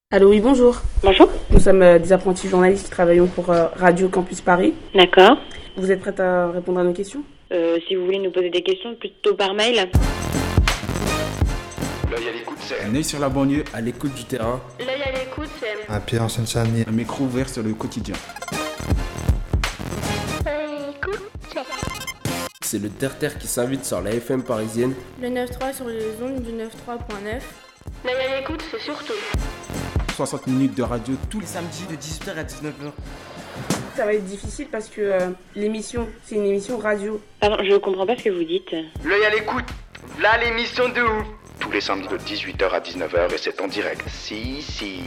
Allô, oui, bonjour. Bonjour. Nous sommes des apprentis journalistes qui travaillons pour Radio Campus Paris. D'accord. Vous êtes prête à répondre à nos questions? Si vous voulez nous poser des questions, plutôt par mail. L'œil à l'écoute, c'est Un œil sur la banlieue, à l'écoute du terrain. L'œil à l'écoute, c'est... Un pied en Seine-Saint-Denis. Un micro ouvert sur le quotidien. C'est le terre-terre qui s'invite sur la FM parisienne. Le 9.3 sur les ondes du 93.9. L'œil à l'écoute, c'est surtout... 60 minutes de radio tous les samedis de 18h à 19h. Ça va être difficile parce que l'émission, c'est une émission radio. Pardon, je comprends pas ce que vous dites. L'œil à l'écoute. Là, l'émission de ouf. Tous les samedis de 18h à 19h et c'est en direct. Si.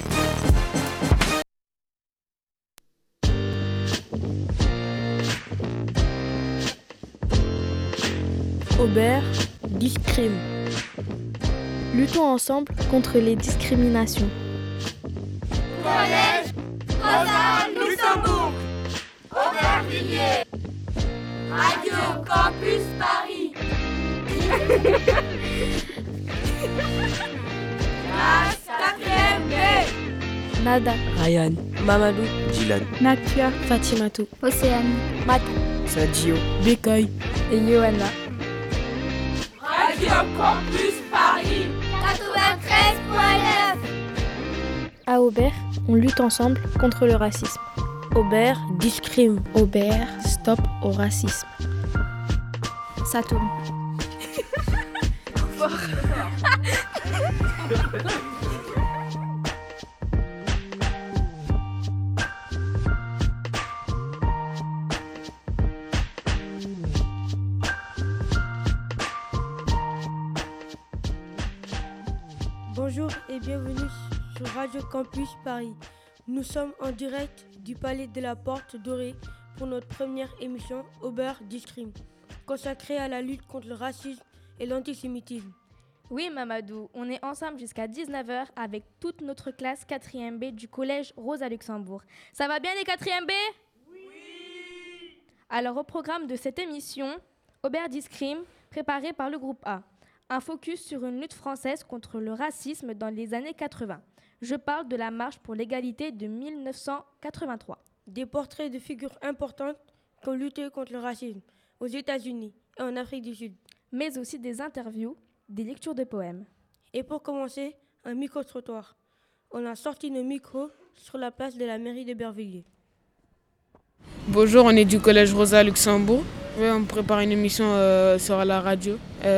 Aubert, discrime. Luttons ensemble contre les discriminations. Collège Rosa Luxembourg, Aubervilliers, Radio Campus Paris. Classe 4e B. Nada, Ryan, Mamadou, Dylan, Nakia, Fatimatou, Océane, Matou, Sadio, Bekay et Johanna. Radio Campus Paris 93.9. À Aubert, on lutte ensemble contre le racisme. Aubert, discrime. Aubert, stop au racisme. Ça tourne. Bonjour et bienvenue sur Radio Campus Paris. Nous sommes en direct du Palais de la Porte Dorée pour notre première émission Aubert Discrime, consacrée à la lutte contre le racisme et l'antisémitisme. Oui Mamadou, on est ensemble jusqu'à 19h avec toute notre classe 4e B du collège Rosa Luxembourg. Ça va bien les 4e B? Oui! Alors au programme de cette émission, Aubert Discrime, préparé par le groupe A. Un focus sur une lutte française contre le racisme dans les années 80. Je parle de la marche pour l'égalité de 1983. Des portraits de figures importantes qui ont lutté contre le racisme aux États-Unis et en Afrique du Sud. Mais aussi des interviews, des lectures de poèmes. Et pour commencer, un micro-trottoir. On a sorti nos micros sur la place de la mairie d'Aubervilliers. Bonjour, on est du collège Rosa Luxembourg. On prépare une émission sur la radio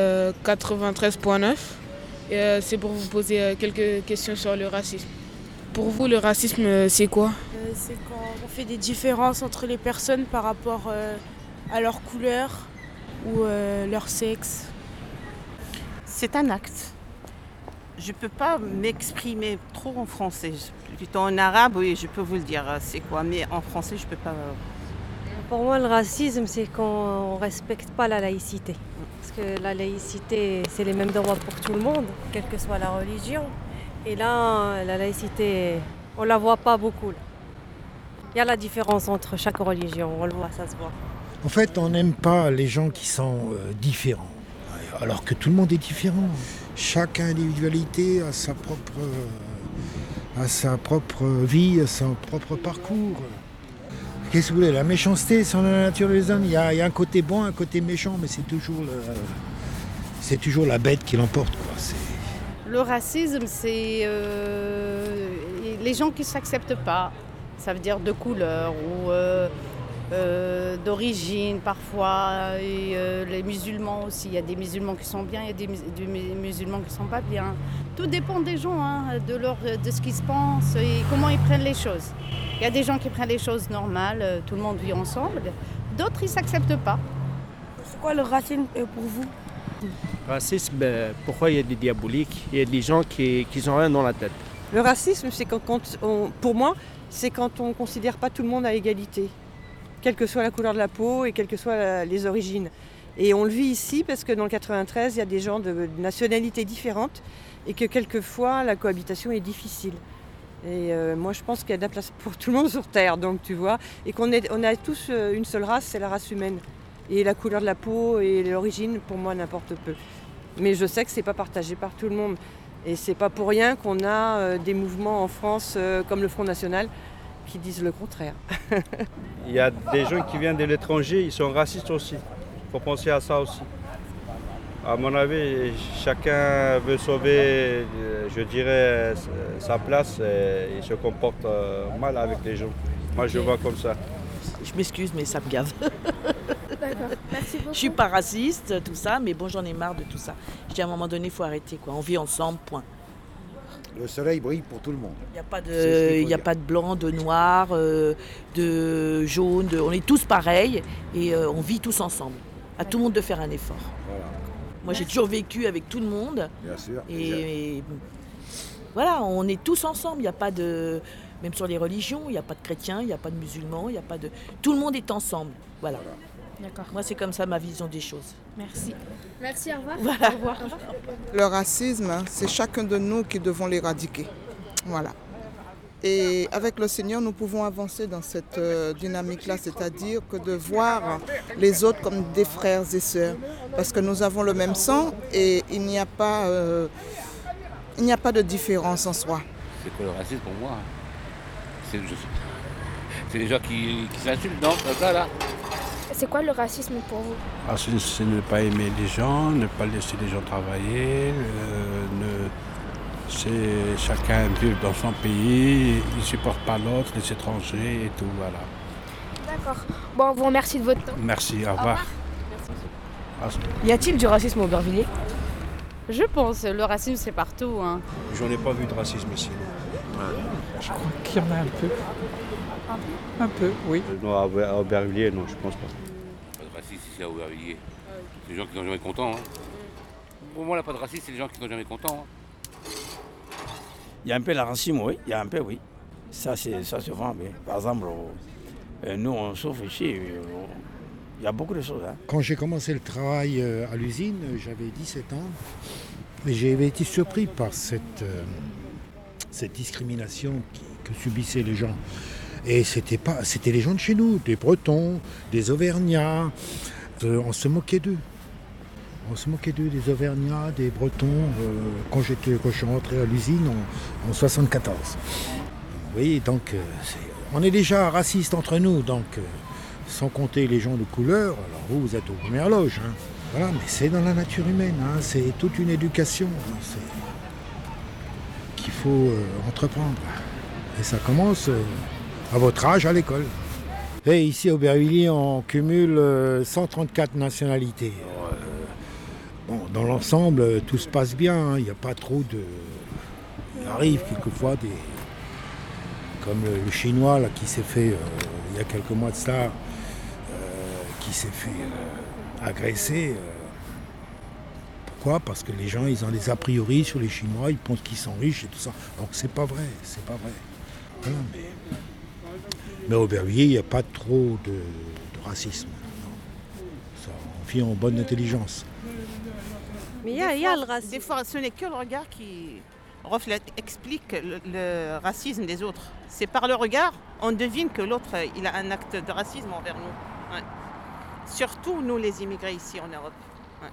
93.9. C'est pour vous poser quelques questions sur le racisme. Pour vous, le racisme, c'est quoi? C'est quand on fait des différences entre les personnes par rapport à leur couleur ou leur sexe. C'est un acte. Je ne peux pas m'exprimer trop en français. Plutôt en arabe, oui, je peux vous le dire c'est quoi, mais en français, je ne peux pas. Pour moi, le racisme, c'est qu'on ne respecte pas la laïcité. Parce que la laïcité, c'est les mêmes droits pour tout le monde, quelle que soit la religion. Et là, la laïcité, on ne la voit pas beaucoup. Là. Il y a la différence entre chaque religion, on le voit, ça se voit. En fait, on n'aime pas les gens qui sont différents, alors que tout le monde est différent. Chaque individualité a sa propre vie, a son propre parcours. Qu'est-ce que vous voulez? La méchanceté, c'est dans la nature des hommes. Il y a un côté bon, un côté méchant, mais c'est toujours la bête qui l'emporte, quoi. Le racisme, c'est les gens qui ne s'acceptent pas. Ça veut dire de couleur ou d'origine parfois. Et les musulmans aussi. Il y a des musulmans qui sont bien, il y a des musulmans qui ne sont pas bien. Tout dépend des gens, de ce qu'ils se pensent et comment ils prennent les choses. Il y a des gens qui prennent les choses normales, tout le monde vit ensemble. D'autres, ils ne s'acceptent pas. C'est quoi le racisme pour vous? Racisme, pourquoi il y a des diaboliques? Il y a des gens qui n'ont rien dans la tête. Le racisme, c'est pour moi, c'est quand on ne considère pas tout le monde à égalité, quelle que soit la couleur de la peau et quelles que soient les origines. Et on le vit ici parce que dans le 93, il y a des gens de nationalités différentes et que quelquefois, la cohabitation est difficile. Et moi, je pense qu'il y a de la place pour tout le monde sur Terre, donc tu vois, et on a tous une seule race, c'est la race humaine. Et la couleur de la peau et l'origine, pour moi, n'importe peu. Mais je sais que c'est pas partagé par tout le monde. Et c'est pas pour rien qu'on a des mouvements en France comme le Front National qui disent le contraire. Il y a des gens qui viennent de l'étranger, ils sont racistes aussi. Il faut penser à ça aussi. À mon avis, chacun veut sauver, je dirais, sa place et il se comporte mal avec les gens. Moi, je vois comme ça. Je m'excuse, mais ça me gave. D'accord, merci beaucoup. Je suis pas raciste, tout ça, mais bon, j'en ai marre de tout ça. Je dis à un moment donné, il faut arrêter, quoi. On vit ensemble, point. Le soleil brille pour tout le monde. Il n'y a pas de blanc, de noir, de jaune, on est tous pareils et on vit tous ensemble. À tout le monde de faire un effort. Voilà. Moi, j'ai toujours vécu avec tout le monde. Bien sûr. Et voilà, on est tous ensemble. Il n'y a pas de... Même sur les religions, il n'y a pas de chrétiens, il n'y a pas de musulmans, il n'y a pas de... Tout le monde est ensemble. Voilà. D'accord. Moi, c'est comme ça ma vision des choses. Merci. Merci, au revoir. Voilà. Au revoir. Le racisme, c'est chacun de nous qui devons l'éradiquer. Voilà. Et avec le Seigneur, nous pouvons avancer dans cette dynamique-là, c'est-à-dire que de voir les autres comme des frères et sœurs, parce que nous avons le même sang et il n'y a pas de différence en soi. C'est quoi le racisme pour moi? C'est les gens qui s'insultent, non? Ça, là. C'est quoi le racisme pour vous? C'est ne pas aimer les gens, ne pas laisser les gens travailler, c'est chacun vivre dans son pays, il ne supporte pas l'autre, les étrangers et tout, voilà. D'accord. Bon, on vous remercie de votre temps. Merci, au revoir. Y a-t-il du racisme au Aubervilliers? Je pense, le racisme c'est partout. Hein. J'en ai pas vu de racisme ici. Je crois qu'il y en a un peu. Un peu, oui. Non, à Aubervilliers, non, je pense pas. Pas de racisme ici à Aubervilliers. C'est les gens qui sont jamais contents. Hein. Pour moi, là, pas de racisme, c'est les gens qui sont jamais contents. Hein. Il y a un peu la racisme, oui. Il y a un peu, oui. Ça c'est vrai. Mais par exemple, nous, on souffre ici. Il y a beaucoup de choses. Hein. Quand j'ai commencé le travail à l'usine, j'avais 17 ans. Et j'ai été surpris par cette discrimination que subissaient les gens. Et c'était les gens de chez nous, des Bretons, des Auvergnats. On se moquait d'eux. On se moquait d'eux, des Auvergnats, des Bretons, quand je suis rentré à l'usine en 1974. Oui, donc on est déjà racistes entre nous, donc sans compter les gens de couleur. Alors vous êtes aux premières loges. Hein. Voilà, mais c'est dans la nature humaine, hein, c'est toute une éducation qu'il faut entreprendre. Et ça commence à votre âge à l'école. Et ici, au Aubervilliers, on cumule 134 nationalités. Bon, dans l'ensemble, tout se passe bien. Il n'y a pas trop de... Il arrive quelquefois comme le Chinois là, qui s'est fait, il y a quelques mois de ça, qui s'est fait agresser. Pourquoi? Parce que les gens, ils ont des a priori sur les Chinois, ils pensent qu'ils sont riches et tout ça. Donc c'est pas vrai, c'est pas vrai. Voilà, mais au Aubervilliers, il n'y a pas trop de racisme. Ça, on vit en bonne intelligence. Mais il y a le racisme. Des fois, ce n'est que le regard qui explique le racisme des autres. C'est par le regard, on devine que l'autre, il a un acte de racisme envers nous. Ouais. Surtout nous, les immigrés ici en Europe. Ouais.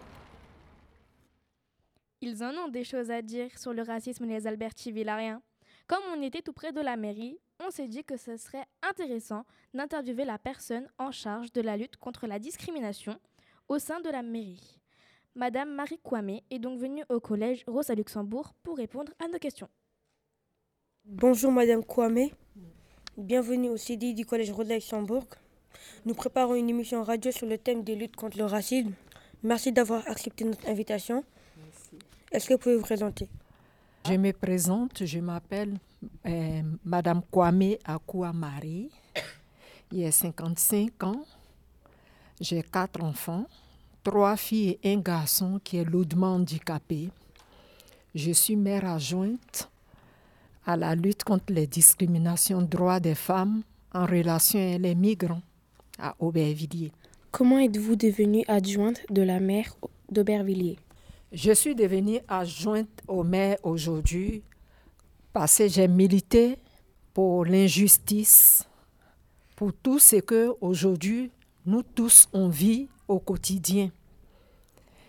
Ils en ont des choses à dire sur le racisme les Alberti-Villariens. Comme on était tout près de la mairie, on s'est dit que ce serait intéressant d'interviewer la personne en charge de la lutte contre la discrimination au sein de la mairie. Madame Marie Kwame est donc venue au collège Rosa Luxembourg pour répondre à nos questions. Bonjour Madame Kwame, bienvenue au CDI du collège Rosa Luxembourg. Nous préparons une émission radio sur le thème des luttes contre le racisme. Merci d'avoir accepté notre invitation. Merci. Est-ce que vous pouvez vous présenter? Je me présente, je m'appelle Madame Kwame Akua Marie. J'ai 55 ans, j'ai 4 enfants, 3 filles et un garçon qui est lourdement handicapé. Je suis mère adjointe à la lutte contre les discriminations droits des femmes en relation avec les migrants à Aubervilliers. Comment êtes-vous devenue adjointe de la maire d'Aubervilliers? Je suis devenue adjointe au maire aujourd'hui parce que j'ai milité pour l'injustice, pour tout ce que aujourd'hui nous tous on vit au quotidien.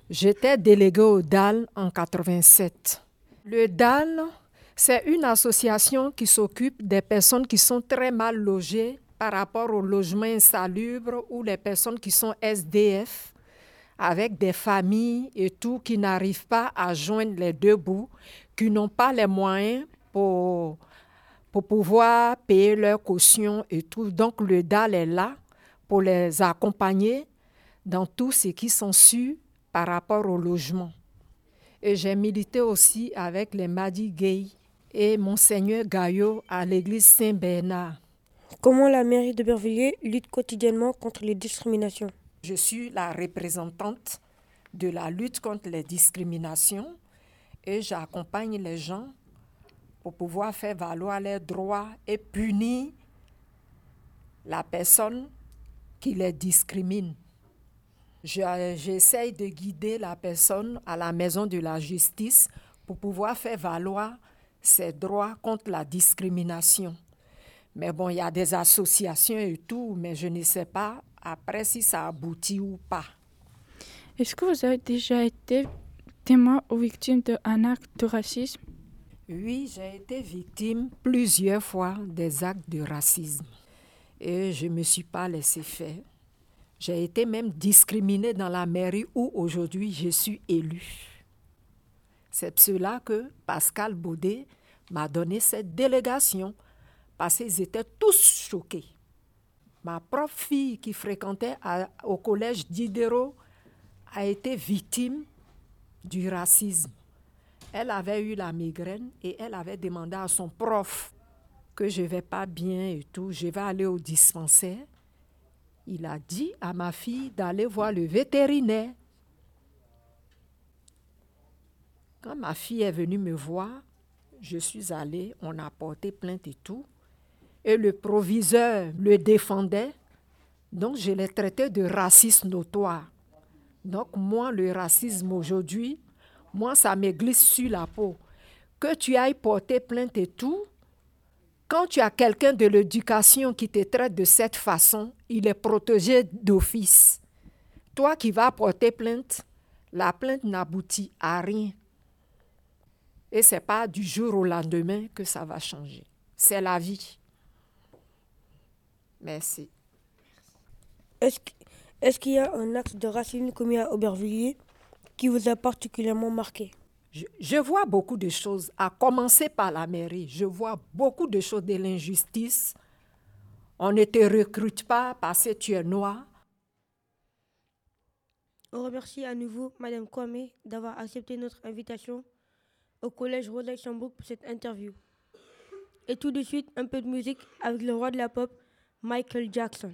J'étais déléguée au DAL en 87. Le DAL, c'est une association qui s'occupe des personnes qui sont très mal logées par rapport au logement insalubre ou les personnes qui sont SDF, avec des familles et tout, qui n'arrivent pas à joindre les deux bouts, qui n'ont pas les moyens pour pouvoir payer leur caution et tout. Donc le DAL est là pour les accompagner dans tout ce qui s'ensuit par rapport au logement. Et j'ai milité aussi avec les Madi Gay et Monseigneur Gaillot à l'église Saint-Bernard. Comment la mairie d'Aubervilliers lutte quotidiennement contre les discriminations? Je suis la représentante de la lutte contre les discriminations et j'accompagne les gens pour pouvoir faire valoir leurs droits et punir la personne qui les discrimine. J'essaye de guider la personne à la maison de la justice pour pouvoir faire valoir ses droits contre la discrimination. Mais bon, il y a des associations et tout, mais je ne sais pas après si ça aboutit ou pas. Est-ce que vous avez déjà été témoin ou victime d'un acte de racisme? Oui, j'ai été victime plusieurs fois des actes de racisme. Et je ne me suis pas laissée faire. J'ai été même discriminée dans la mairie où aujourd'hui je suis élue. C'est pour cela que Pascal Baudet m'a donné cette délégation parce qu'ils étaient tous choqués. Ma propre fille qui fréquentait au collège Diderot a été victime du racisme. Elle avait eu la migraine et elle avait demandé à son prof que je ne vais pas bien et tout, je vais aller au dispensaire. Il a dit à ma fille d'aller voir le vétérinaire. Quand ma fille est venue me voir, je suis allée, on a porté plainte et tout. Et le proviseur le défendait, donc je l'ai traité de raciste notoire. Donc moi, le racisme aujourd'hui, moi, ça me glisse sur la peau. Que tu ailles porter plainte et tout, quand tu as quelqu'un de l'éducation qui te traite de cette façon, il est protégé d'office. Toi qui vas porter plainte, la plainte n'aboutit à rien. Et ce n'est pas du jour au lendemain que ça va changer. C'est la vie. Merci. Est-ce qu'il y a un acte de racisme commis à Aubervilliers qui vous a particulièrement marqué? Je vois beaucoup de choses, à commencer par la mairie. Je vois beaucoup de choses de l'injustice. On ne te recrute pas parce que tu es noir. On remercie à nouveau Mme Kwame d'avoir accepté notre invitation au collège Rosa Luxembourg pour cette interview. Et tout de suite, un peu de musique avec le roi de la pop, Michael Jackson.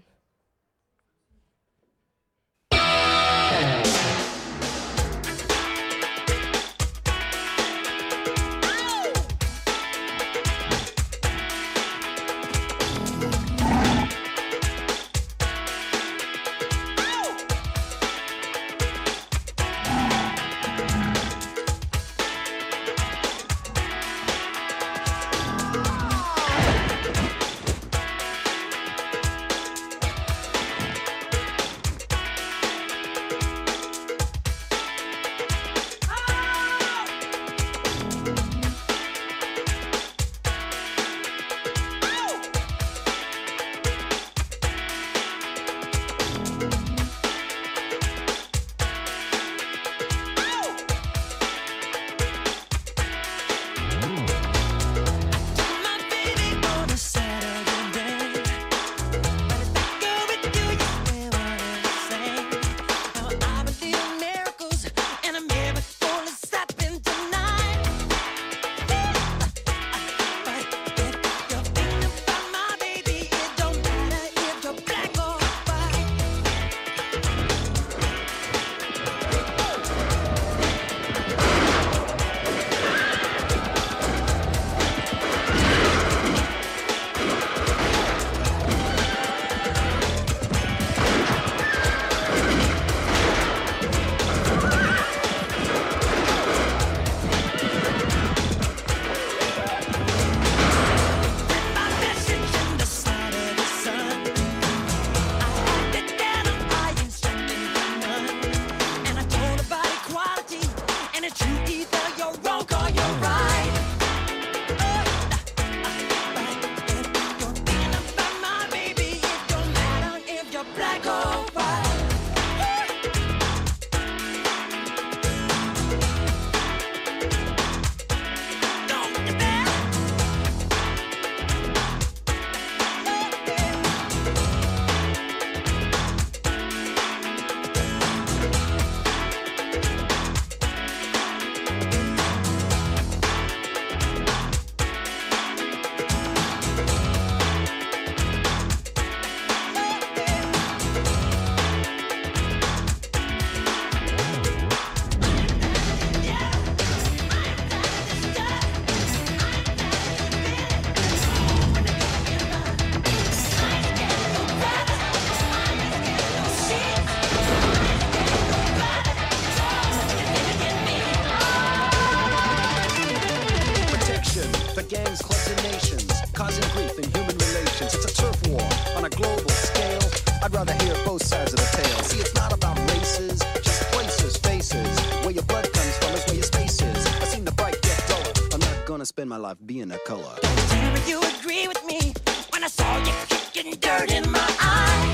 gangs, clubs, and nations, causing grief in human relations. It's a turf war on a global scale. I'd rather hear both sides of the tale. See, it's not about races, just places, faces. Where your blood comes from is where your space is. I've seen the bright get duller. I'm not gonna spend my life being a color. Don't tell me you agree with me when I saw you kicking dirt in my eye.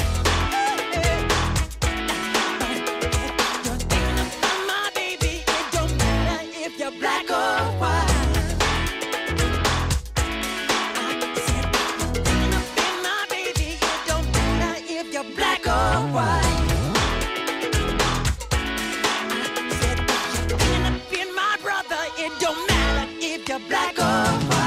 You're thinking about my baby. It don't matter if you're black or white. I said you're thinking about my baby. It don't matter if you're black or white. I said you're thinking about my brother. It don't matter if you're black or white.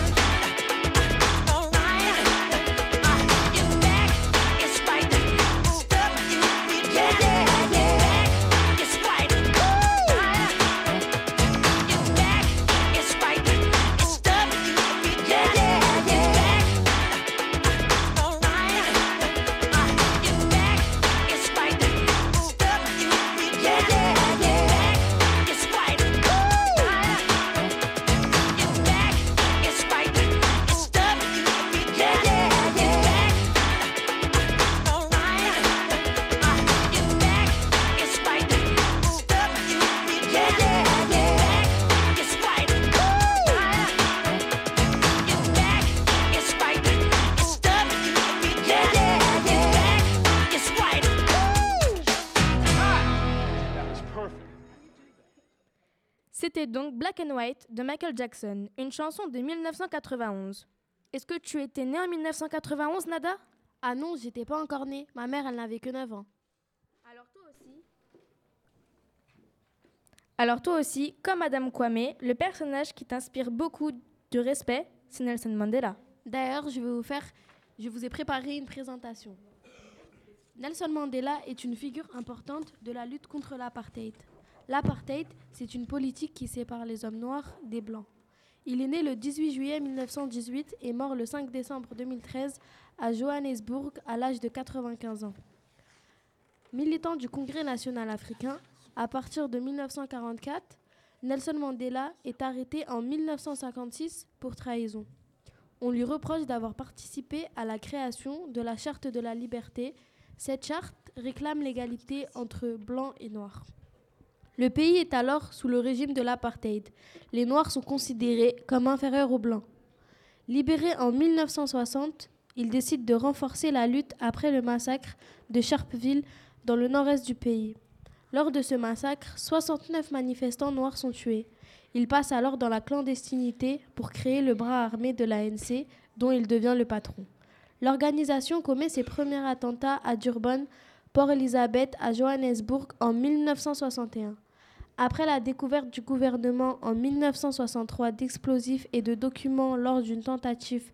C'était donc Black and White de Michael Jackson, une chanson de 1991. Est-ce que tu étais née en 1991, Nada? Ah non, j'étais pas encore née. Ma mère, elle n'avait que 9 ans. Alors toi aussi, comme Madame Kwame, le personnage qui t'inspire beaucoup de respect, c'est Nelson Mandela. D'ailleurs, je vous ai préparé une présentation. Nelson Mandela est une figure importante de la lutte contre l'apartheid. L'apartheid, c'est une politique qui sépare les hommes noirs des blancs. Il est né le 18 juillet 1918 et mort le 5 décembre 2013 à Johannesburg à l'âge de 95 ans. Militant du Congrès national africain, à partir de 1944, Nelson Mandela est arrêté en 1956 pour trahison. On lui reproche d'avoir participé à la création de la Charte de la liberté. Cette charte réclame l'égalité entre blancs et noirs. Le pays est alors sous le régime de l'apartheid. Les Noirs sont considérés comme inférieurs aux Blancs. Libéré en 1960, il décide de renforcer la lutte après le massacre de Sharpeville dans le nord-est du pays. Lors de ce massacre, 69 manifestants noirs sont tués. Il passe alors dans la clandestinité pour créer le bras armé de l'ANC, dont il devient le patron. L'organisation commet ses premiers attentats à Durban, Port Elizabeth, à Johannesburg en 1961. Après la découverte du gouvernement en 1963 d'explosifs et de documents lors d'une tentative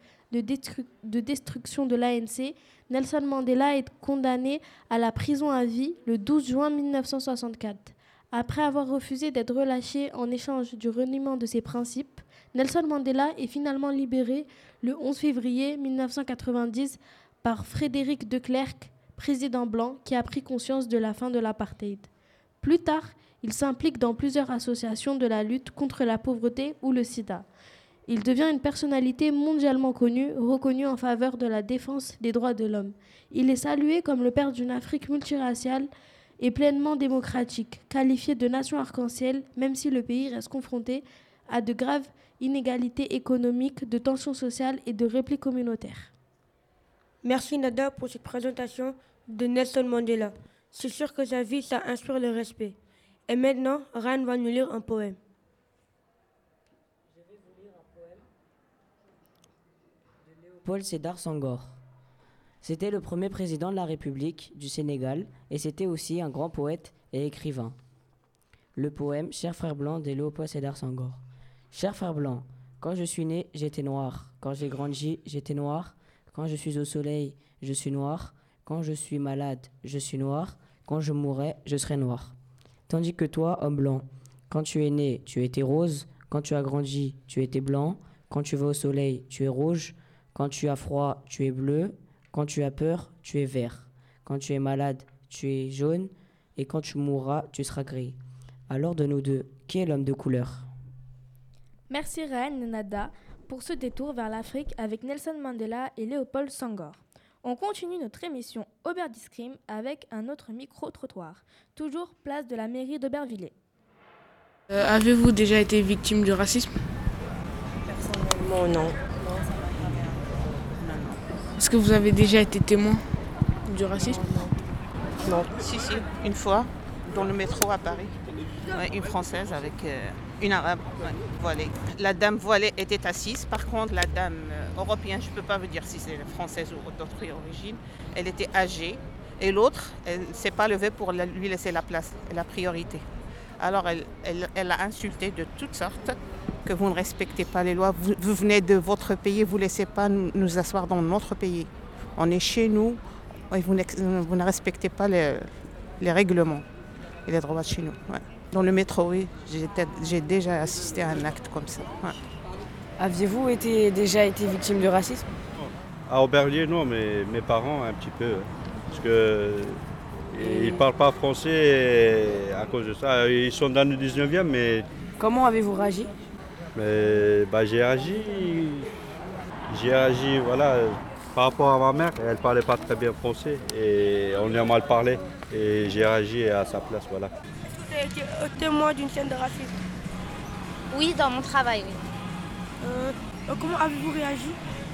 de destruction de l'ANC, Nelson Mandela est condamné à la prison à vie le 12 juin 1964. Après avoir refusé d'être relâché en échange du reniement de ses principes, Nelson Mandela est finalement libéré le 11 février 1990 par Frédéric de Klerk, président blanc, qui a pris conscience de la fin de l'apartheid. Plus tard, il s'implique dans plusieurs associations de la lutte contre la pauvreté ou le sida. Il devient une personnalité mondialement connue, reconnue en faveur de la défense des droits de l'homme. Il est salué comme le père d'une Afrique multiraciale et pleinement démocratique, qualifié de nation arc-en-ciel, même si le pays reste confronté à de graves inégalités économiques, de tensions sociales et de replis communautaires. Merci Nada pour cette présentation de Nelson Mandela. C'est sûr que sa vie, ça inspire le respect. Et maintenant, Ryan va nous lire un poème. Je vais vous lire un poème de Léopold Sédar Senghor. C'était le premier président de la République du Sénégal et c'était aussi un grand poète et écrivain. Le poème Cher frère blanc de Léopold Sédar Senghor. Cher frère blanc, quand je suis né, j'étais noir. Quand j'ai grandi, j'étais noir. Quand je suis au soleil, je suis noir. Quand je suis malade, je suis noir. Quand je mourrai, je serai noir. Tandis que toi, homme blanc, quand tu es né, tu étais rose. Quand tu as grandi, tu étais blanc. Quand tu vas au soleil, tu es rouge. Quand tu as froid, tu es bleu. Quand tu as peur, tu es vert. Quand tu es malade, tu es jaune. Et quand tu mourras, tu seras gris. Alors de nous deux, qui est l'homme de couleur ? Merci Ryan et Nada pour ce détour vers l'Afrique avec Nelson Mandela et Léopold Senghor. On continue notre émission Aubert d'Escrime avec un autre micro-trottoir, toujours place de la mairie d'Aubervilliers. Avez-vous déjà été victime du racisme? Personnellement, non. Est-ce que vous avez déjà été témoin du racisme? Non. Si, une fois, dans le métro à Paris. Ouais, une Française avec une Arabe voilée. La dame voilée était assise. Par contre, la dame européenne, je ne peux pas vous dire si c'est française ou d'autres origines, elle était âgée. Et l'autre, elle ne s'est pas levée pour lui laisser la place et la priorité. Alors, elle a insulté de toutes sortes, que vous ne respectez pas les lois. Vous venez de votre pays, vous ne laissez pas nous asseoir dans notre pays. On est chez nous et vous ne respectez pas les règlements et les droits de chez nous. Ouais. Dans le métro, oui, j'ai déjà assisté à un acte comme ça. Ouais. Aviez-vous déjà été victime de racisme? À Aubervilliers, non, mais mes parents, un petit peu. Parce que ils ne parlent pas français et à cause de ça. Ils sont dans le 19e, mais... Comment avez-vous réagi? J'ai réagi, voilà, par rapport à ma mère. Elle ne parlait pas très bien français et on lui a mal parlé. Et j'ai réagi à sa place, voilà. Vous avez été témoin d'une scène de racisme? Oui, dans mon travail, oui. Comment avez-vous réagi?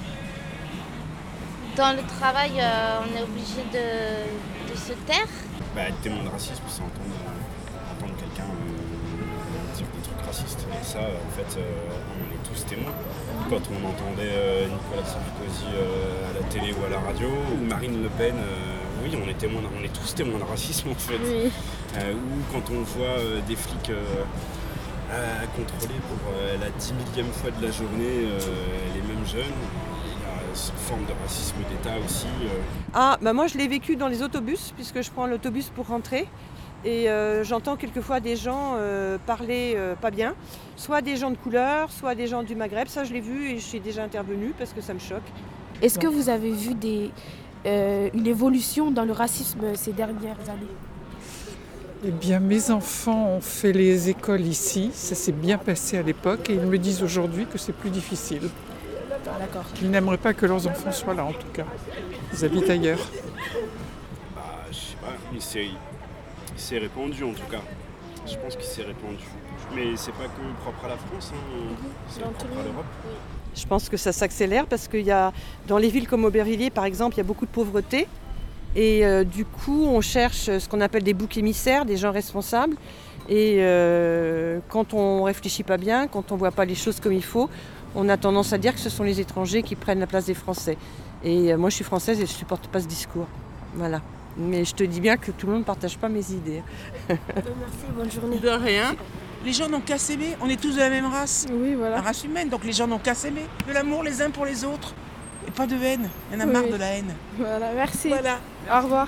Dans le travail, on est obligé de se taire. Être témoin de racisme, c'est entendre quelqu'un dire des trucs racistes. Et ça, en fait, on est tous témoins. Quand on entendait Nicolas Sarkozy à la télé ou à la radio, ou Marine Le Pen, oui, on est tous témoins de racisme, en fait. Oui. Ou quand on voit des flics contrôler pour la 10 000e fois de la journée les mêmes jeunes. Cette forme de racisme d'État aussi. Moi je l'ai vécu dans les autobus, puisque je prends l'autobus pour rentrer. Et j'entends quelquefois des gens parler pas bien, soit des gens de couleur, soit des gens du Maghreb. Ça je l'ai vu et je suis déjà intervenue parce que ça me choque. Est-ce que vous avez vu une évolution dans le racisme ces dernières années? Eh bien, mes enfants ont fait les écoles ici, ça s'est bien passé à l'époque et ils me disent aujourd'hui que c'est plus difficile. D'accord. Ils n'aimeraient pas que leurs enfants soient là en tout cas. Ils habitent ailleurs. Je sais pas, il s'est répandu en tout cas. Je pense qu'il s'est répandu. Mais c'est pas que propre à la France, c'est propre à l'Europe. Je pense que ça s'accélère parce qu'il y a, dans les villes comme Aubervilliers par exemple, il y a beaucoup de pauvreté. Et du coup, on cherche ce qu'on appelle des boucs émissaires, des gens responsables. Et quand on réfléchit pas bien, quand on voit pas les choses comme il faut, on a tendance à dire que ce sont les étrangers qui prennent la place des Français. Et moi, je suis française et je supporte pas ce discours. Voilà. Mais je te dis bien que tout le monde ne partage pas mes idées. Merci, bonne journée. De rien. Les gens n'ont qu'à s'aimer. On est tous de la même race. Oui, voilà. La race humaine. Donc les gens n'ont qu'à s'aimer. De l'amour les uns pour les autres. Et pas de haine. Il y en a marre de la haine. Voilà, merci. Voilà. Au revoir.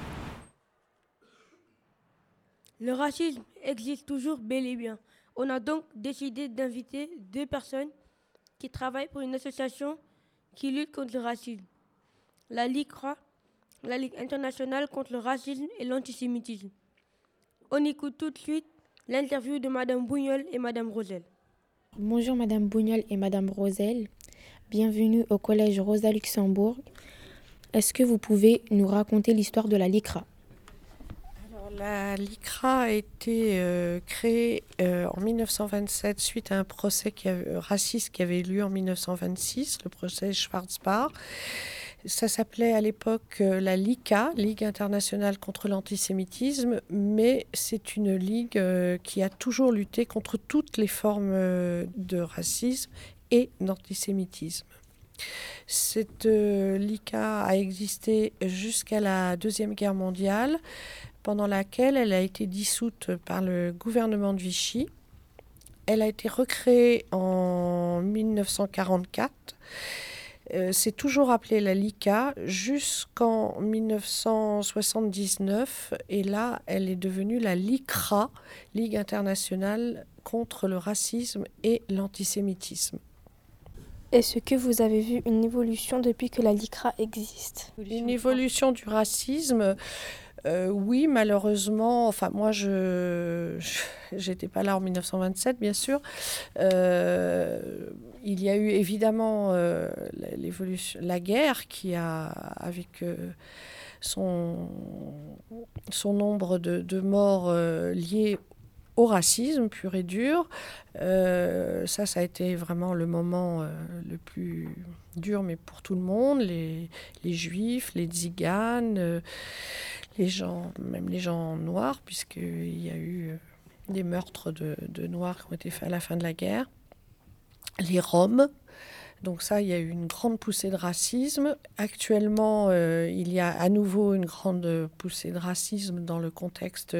Le racisme existe toujours bel et bien. On a donc décidé d'inviter 2 personnes qui travaillent pour une association qui lutte contre le racisme. La LICRA, la Ligue internationale contre le racisme et l'antisémitisme. On écoute tout de suite l'interview de Madame Bougnol et Madame Rosel. Bonjour Madame Bougnol et Madame Rosel. Bienvenue au collège Rosa Luxembourg. Est-ce que vous pouvez nous raconter l'histoire de la LICRA? La LICRA a été créée en 1927 suite à un procès raciste qui avait eu lieu en 1926, le procès Schwarzbach. Ça s'appelait à l'époque la LICA, Ligue internationale contre l'antisémitisme, mais c'est une ligue qui a toujours lutté contre toutes les formes de racisme et d'antisémitisme. Cette LICA a existé jusqu'à la Deuxième Guerre mondiale, pendant laquelle elle a été dissoute par le gouvernement de Vichy. Elle a été recréée en 1944. C'est toujours appelé la LICA jusqu'en 1979. Et là, elle est devenue la LICRA, Ligue internationale contre le racisme et l'antisémitisme. Est-ce que vous avez vu une évolution depuis que la LICRA existe? Une évolution du racisme. Oui, malheureusement, enfin moi j'étais pas là en 1927 bien sûr. Il y a eu évidemment la guerre qui a, avec son nombre de morts liés au racisme pur et dur. Ça a été vraiment le moment le plus dur, mais pour tout le monde, les juifs, les tziganes, même les gens noirs, puisqu'il y a eu des meurtres de noirs qui ont été faits à la fin de la guerre, les Roms. Donc ça, il y a eu une grande poussée de racisme. Actuellement, il y a à nouveau une grande poussée de racisme dans le contexte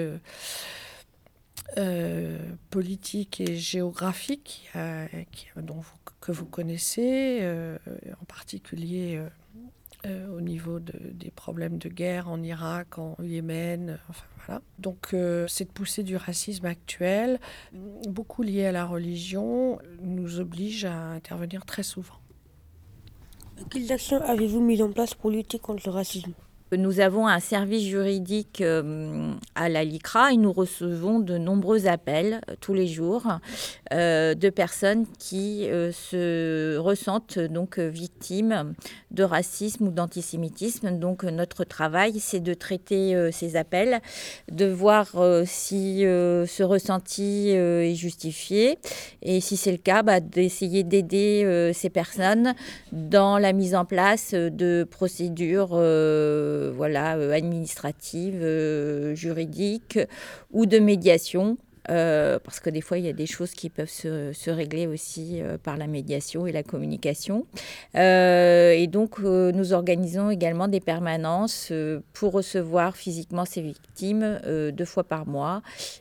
politique et géographique que vous connaissez, en particulier au niveau des problèmes de guerre en Irak, en Yémen, enfin voilà. Donc cette poussée du racisme actuel, beaucoup liée à la religion, nous oblige à intervenir très souvent. Quelles actions avez-vous mises en place pour lutter contre le racisme ? Nous avons un service juridique à la LICRA et nous recevons de nombreux appels tous les jours de personnes qui se ressentent donc victimes de racisme ou d'antisémitisme. Donc notre travail, c'est de traiter ces appels, de voir si ce ressenti est justifié et si c'est le cas, d'essayer d'aider ces personnes dans la mise en place de procédures administratives, juridiques ou de médiation. Parce que des fois, il y a des choses qui peuvent se régler aussi par la médiation et la communication. Et donc, nous organisons également des permanences pour recevoir physiquement ces victimes 2 fois par mois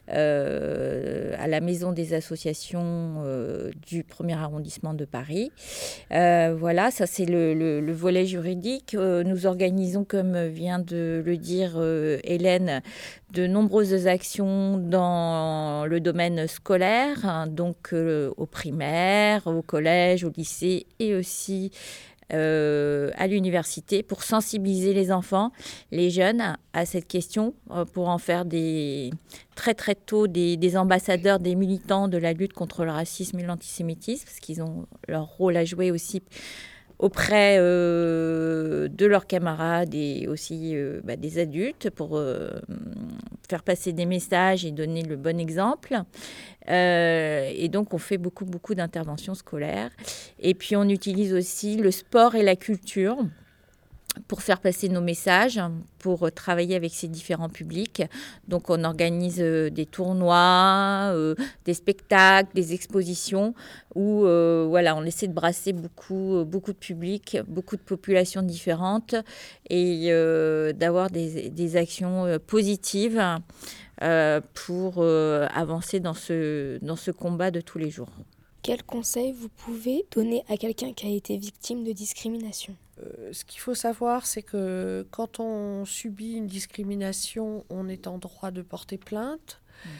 à la Maison des associations du 1er arrondissement de Paris. Voilà, ça c'est le volet juridique. Nous organisons, comme vient de le dire Hélène, de nombreuses actions dans le domaine scolaire, hein, donc au primaire, au collège, au lycée et aussi à l'université pour sensibiliser les enfants, les jeunes à cette question, pour en faire très très tôt des ambassadeurs, des militants de la lutte contre le racisme et l'antisémitisme, parce qu'ils ont leur rôle à jouer aussi auprès de leurs camarades et aussi des adultes pour faire passer des messages et donner le bon exemple. Et donc, on fait beaucoup d'interventions scolaires. Et puis, on utilise aussi le sport et la culture pour faire passer nos messages, pour travailler avec ces différents publics. Donc, on organise des tournois, des spectacles, des expositions où on essaie de brasser beaucoup de publics, beaucoup de populations différentes et d'avoir des actions positives pour avancer dans ce combat de tous les jours. Quels conseils vous pouvez donner à quelqu'un qui a été victime de discrimination ? Ce qu'il faut savoir, c'est que quand on subit une discrimination, on est en droit de porter plainte.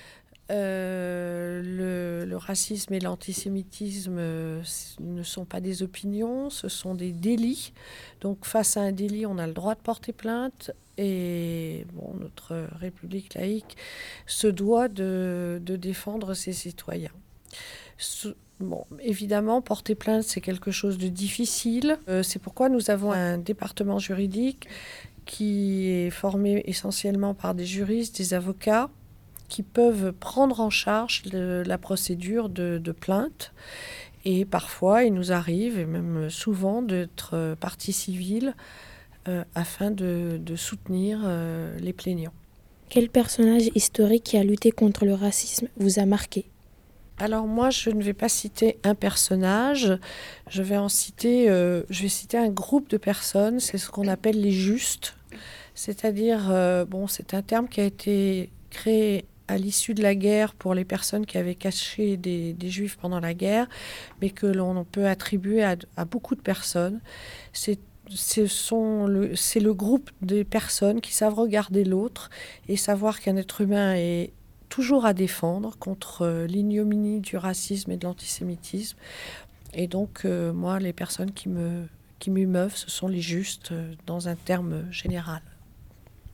Le racisme et l'antisémitisme ne sont pas des opinions, ce sont des délits. Donc face à un délit, on a le droit de porter plainte. Et notre République laïque se doit de défendre ses citoyens. Évidemment, porter plainte, c'est quelque chose de difficile. C'est pourquoi nous avons un département juridique qui est formé essentiellement par des juristes, des avocats, qui peuvent prendre en charge la procédure de plainte. Et parfois, il nous arrive, et même souvent, d'être partie civile afin de soutenir les plaignants. Quel personnage historique qui a lutté contre le racisme vous a marqué ? Alors moi, je ne vais pas citer un personnage, je vais citer un groupe de personnes, c'est ce qu'on appelle les justes. C'est-à-dire, c'est un terme qui a été créé à l'issue de la guerre pour les personnes qui avaient caché des juifs pendant la guerre, mais que l'on peut attribuer à beaucoup de personnes. C'est le groupe des personnes qui savent regarder l'autre et savoir qu'un être humain est toujours à défendre contre l'ignominie du racisme et de l'antisémitisme. Et donc, moi, les personnes qui m'émeuvent, ce sont les justes dans un terme général.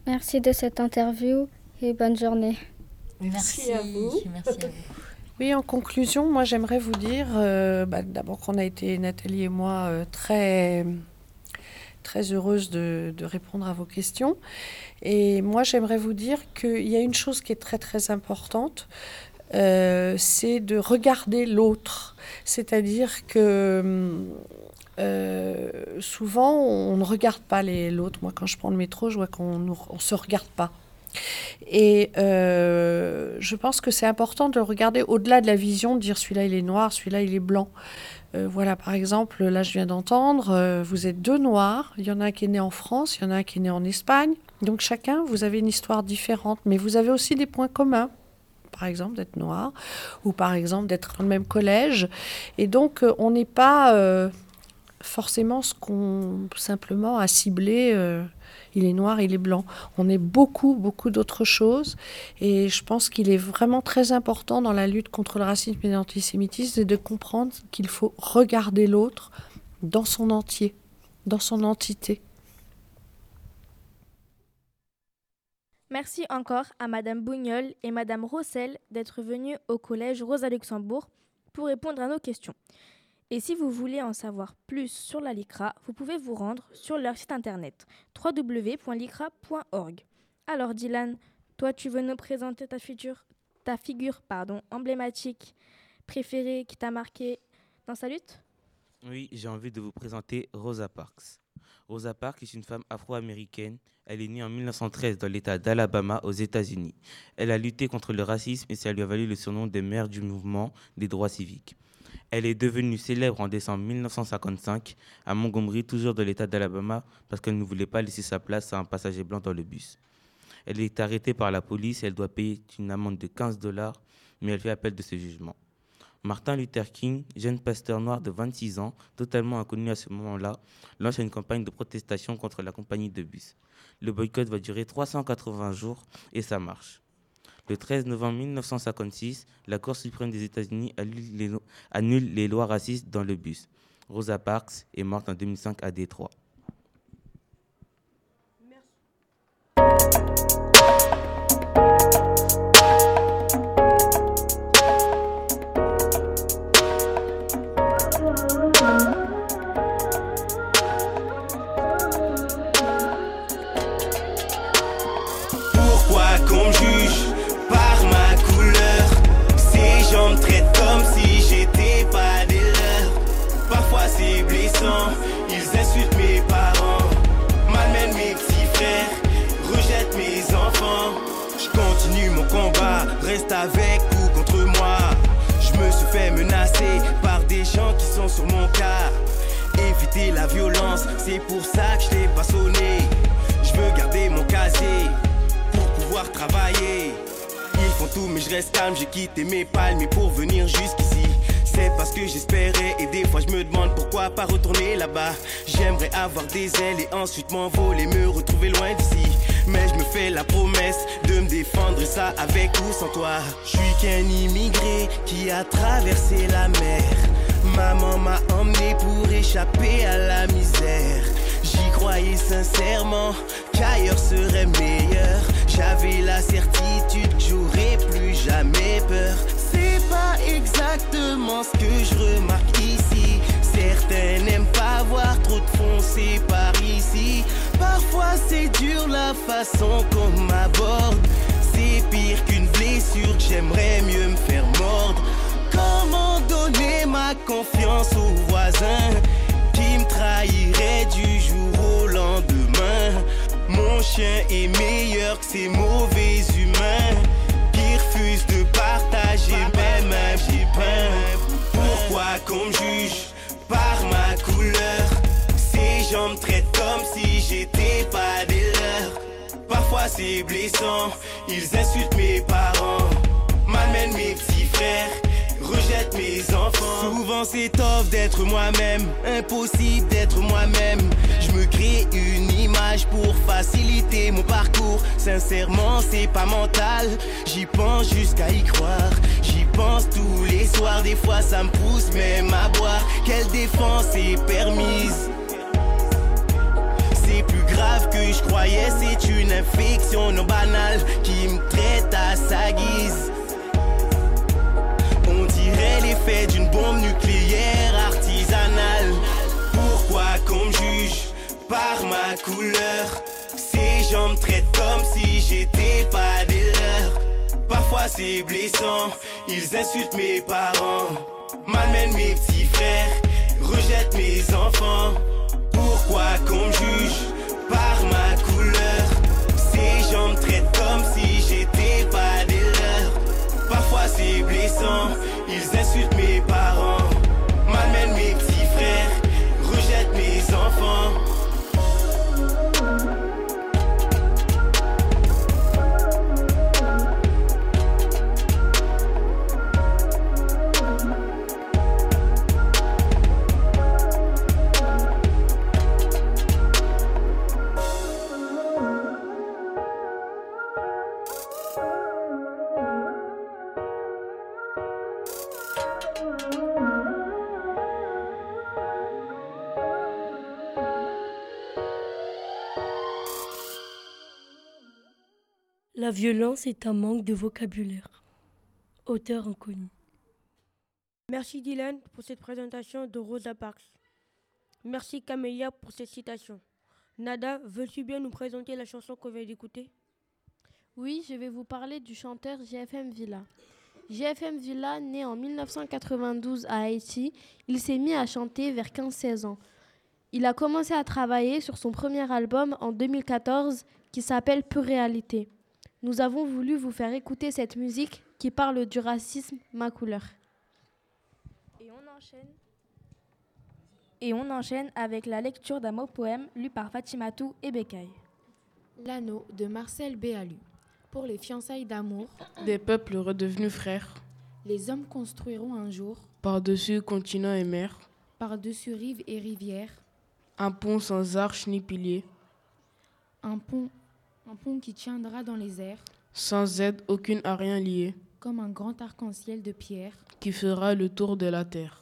Merci de cette interview et bonne journée. Merci à vous. Merci à vous. Oui, en conclusion, moi j'aimerais vous dire d'abord qu'on a été, Nathalie et moi, très heureuse de répondre à vos questions. Et moi j'aimerais vous dire qu'il y a une chose qui est très très importante, c'est de regarder l'autre. C'est-à-dire que souvent on ne regarde pas l'autre. Moi quand je prends le métro, je vois qu'on ne se regarde pas. Et je pense que c'est important de regarder au-delà de la vision, de dire celui-là il est noir, celui-là il est blanc. Voilà, par exemple, là je viens d'entendre, vous êtes 2 noirs, il y en a un qui est né en France, il y en a un qui est né en Espagne. Donc chacun, vous avez une histoire différente, mais vous avez aussi des points communs. Par exemple, d'être noir, ou par exemple d'être dans le même collège. Et donc on n'est pas forcément ce qu'on simplement a ciblé. Il est noir, il est blanc. On est beaucoup d'autres choses. Et je pense qu'il est vraiment très important dans la lutte contre le racisme et l'antisémitisme de comprendre qu'il faut regarder l'autre dans son entier, dans son entité. Merci encore à Madame Bougnol et Madame Rossel d'être venues au collège Rosa Luxembourg pour répondre à nos questions. Et si vous voulez en savoir plus sur la LICRA, vous pouvez vous rendre sur leur site internet www.licra.org. Alors Dylan, toi tu veux nous présenter ta figure emblématique préférée qui t'a marqué dans sa lutte ? Oui, j'ai envie de vous présenter Rosa Parks. Rosa Parks est une femme afro-américaine. Elle est née en 1913 dans l'État d'Alabama aux États-Unis. Elle a lutté contre le racisme et ça lui a valu le surnom de mère du mouvement des droits civiques. Elle est devenue célèbre en décembre 1955 à Montgomery, toujours dans l'État d'Alabama, parce qu'elle ne voulait pas laisser sa place à un passager blanc dans le bus. Elle est arrêtée par la police et elle doit payer une amende de $15, mais elle fait appel de ce jugement. Martin Luther King, jeune pasteur noir de 26 ans, totalement inconnu à ce moment-là, lance une campagne de protestation contre la compagnie de bus. Le boycott va durer 380 jours et ça marche. Le 13 novembre 1956, la Cour suprême des États-Unis annule les lois racistes dans le bus. Rosa Parks est morte en 2005 à Détroit. Pourquoi qu'on me juge par ma couleur? Ces gens me traitent comme si j'étais pas des leurs. Parfois c'est blessant, ils insultent mes parents, malmènent mes petits frères, rejettent mes enfants. Je continue mon combat, reste avec ou contre moi. Je me suis fait menacer par des gens qui sont sur mon cas. Éviter la violence, c'est pour ça que je t'ai pas sonné. Je veux garder mon casier pour pouvoir travailler. Ils font tout mais je reste calme, j'ai quitté mes palmes pour venir jusqu'ici. C'est parce que j'espérais et des fois je me demande pourquoi pas retourner là-bas. J'aimerais avoir des ailes et ensuite m'envoler, me retrouver loin d'ici. Mais je me fais la promesse de me défendre et ça avec ou sans toi. Je suis qu'un immigré qui a traversé la mer. Maman m'a emmené pour échapper à la misère. J'y croyais sincèrement qu'ailleurs serait meilleur. J'avais la certitude que j'aurais plus jamais peur. C'est pas exactement ce que je remarque ici. Certains n'aiment pas voir trop de foncé par ici. Parfois c'est dur la façon qu'on m'aborde. C'est pire qu'une blessure que j'aimerais mieux me faire mordre. Comment donner ma confiance aux voisins qui me trahirait du jour au lendemain? Mon chien est meilleur que ces mauvais humains qui refusent de partager même un petit pain. Pourquoi qu'on me juge par ma couleur? Ces gens me traitent comme si j'étais pas des leurs. Parfois c'est blessant, ils insultent mes parents, malmènent mes petits frères, rejette mes enfants. Souvent c'est tough d'être moi-même, impossible d'être moi-même. Je me crée une image pour faciliter mon parcours. Sincèrement c'est pas mental, j'y pense jusqu'à y croire. J'y pense tous les soirs, des fois ça me pousse même à boire. Quelle défense est permise? C'est plus grave que je je croyais c'est une infection non banale qui me traite à sa guise. On dirait l'effet d'une bombe nucléaire artisanale. Pourquoi qu'on me juge par ma couleur? Ces gens me traitent comme si j'étais pas des leurs. Parfois c'est blessant, ils insultent mes parents, malmènent mes petits frères, rejettent mes enfants. Pourquoi qu'on me juge par ma couleur? Ces gens me traitent comme si j'étais pas des leurs. Parfois c'est blessant, ils insultent mes parents, malmènent mes petits frères, rejettent mes enfants. La violence est un manque de vocabulaire. Auteur inconnu. Merci Dylan pour cette présentation de Rosa Parks. Merci Camélia pour cette citation. Nada, veux-tu bien nous présenter la chanson qu'on vient d'écouter? Oui, je vais vous parler du chanteur JFM Villa. JFM Villa, né en 1992 à Haïti, il s'est mis à chanter vers 15-16 ans. Il a commencé à travailler sur son premier album en 2014 qui s'appelle Pure Réalité. Nous avons voulu vous faire écouter cette musique qui parle du racisme, ma couleur. Et on enchaîne avec la lecture d'un beau poème lu par Fatimatou et Bekay. L'anneau de Marcel Béalu. Pour les fiançailles d'amour, des peuples redevenus frères, les hommes construiront un jour, par-dessus continent et mer, par-dessus rives et rivières, un pont sans arche ni pilier, un pont qui tiendra dans les airs, sans aide aucune à rien liée, comme un grand arc-en-ciel de pierre, qui fera le tour de la terre.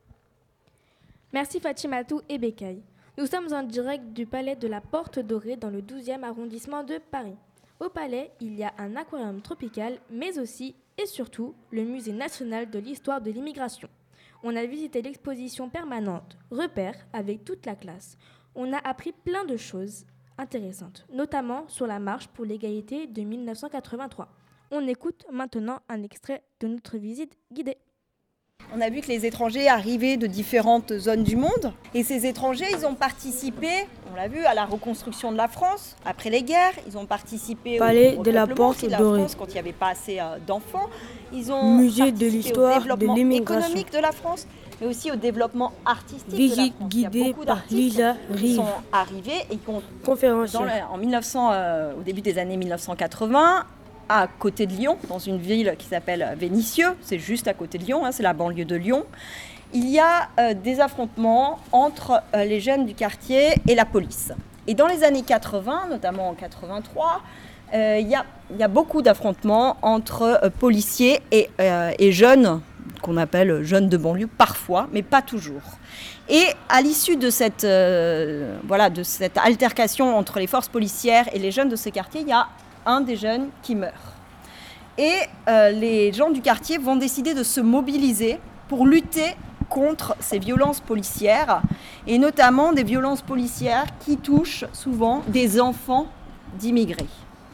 Merci Fatimatou et Bekay. Nous sommes en direct du palais de la Porte Dorée dans le 12e arrondissement de Paris. Au palais, il y a un aquarium tropical, mais aussi et surtout le Musée national de l'histoire de l'immigration. On a visité l'exposition permanente Repères avec toute la classe. On a appris plein de choses intéressantes, notamment sur la marche pour l'égalité de 1983. On écoute maintenant un extrait de notre visite guidée. On a vu que les étrangers arrivaient de différentes zones du monde et ces étrangers, ils ont participé, on l'a vu, à la reconstruction de la France après les guerres. Ils ont participé au de la Porte Dorée quand il n'y avait pas assez d'enfants. Ils ont Musée de l'histoire au développement de l'immigration économique de la France, mais aussi au développement artistique Visite de la France. guidée par Lisa Rive. Ils sont arrivés et conférencière. au début des années 1980. À côté de Lyon, dans une ville qui s'appelle Vénissieux, c'est juste à côté de Lyon, c'est la banlieue de Lyon, il y a des affrontements entre les jeunes du quartier et la police. Et dans les années 80, notamment en 83, il y a beaucoup d'affrontements entre policiers et jeunes, qu'on appelle jeunes de banlieue parfois, mais pas toujours. Et à l'issue de cette altercation entre les forces policières et les jeunes de ce quartier, il y a un des jeunes qui meurt. Et les gens du quartier vont décider de se mobiliser pour lutter contre ces violences policières, et notamment des violences policières qui touchent souvent des enfants d'immigrés. D'accord ?